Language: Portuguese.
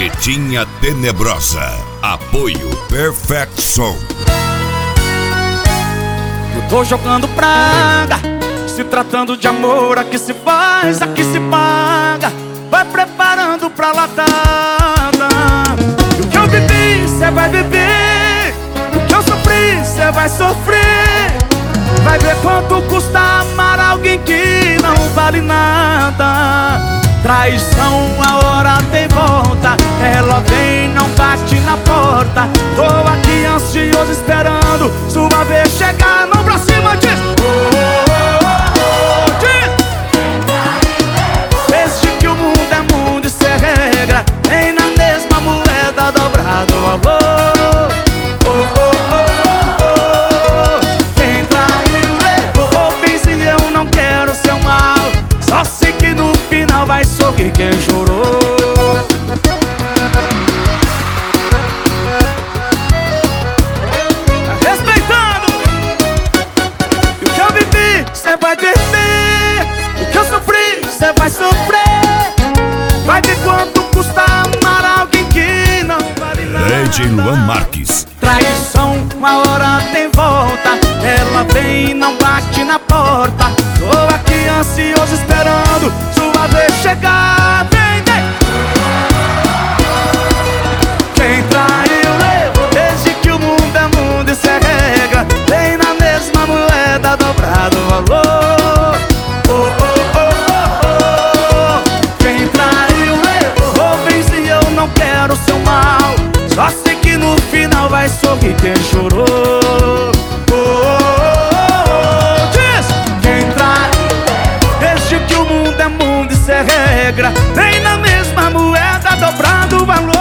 Pimentinha Tenebrosa. Apoio Perfect Som. Eu tô jogando praga, se tratando de amor, aqui se faz, aqui se paga. Vai preparando pra latada. E o que eu bebi, cê vai beber. O que eu sofri, cê vai sofrer. Vai ver quanto custa amar alguém que não vale nada. Traição, a hora tem volta. Ela vem, não bate na porta. Tô aqui ansioso esperando sua vez chegar. Mão pra cima, diz oh, oh, oh, oh, diz. Desde que o mundo é mundo, isso é regra. Nem na mesma moeda dobrado o amor. Oh, oh, oh, oh, oh. Quem traiu levou bens e eu não quero seu mal. Só sei que no final vai sorrir quem chorou. Tá respeitando. E o que eu vivi, cê vai beber. O que eu sofri, cê vai sofrer. Vai ver quanto custa amar alguém que não vale nada. Lady Luan Marques. Traição, uma hora tem volta. Ela vem e não bate na porta. Tô aqui ansioso esperando sua vez chegar. Vem, vem. Quem traiu levou. Desde que o mundo é mundo, isso é regra. Vem na mesma moeda dobrado o valor. Oh, oh, oh, oh, oh. Quem traiu levou bens e eu não quero seu mal. Só sei que no final vai sorrir quem chorou. Oh, oh, oh, diz. Quem traiu, desde que o mundo é mundo, isso é regra. Vem na mesma moeda dobrado o valor.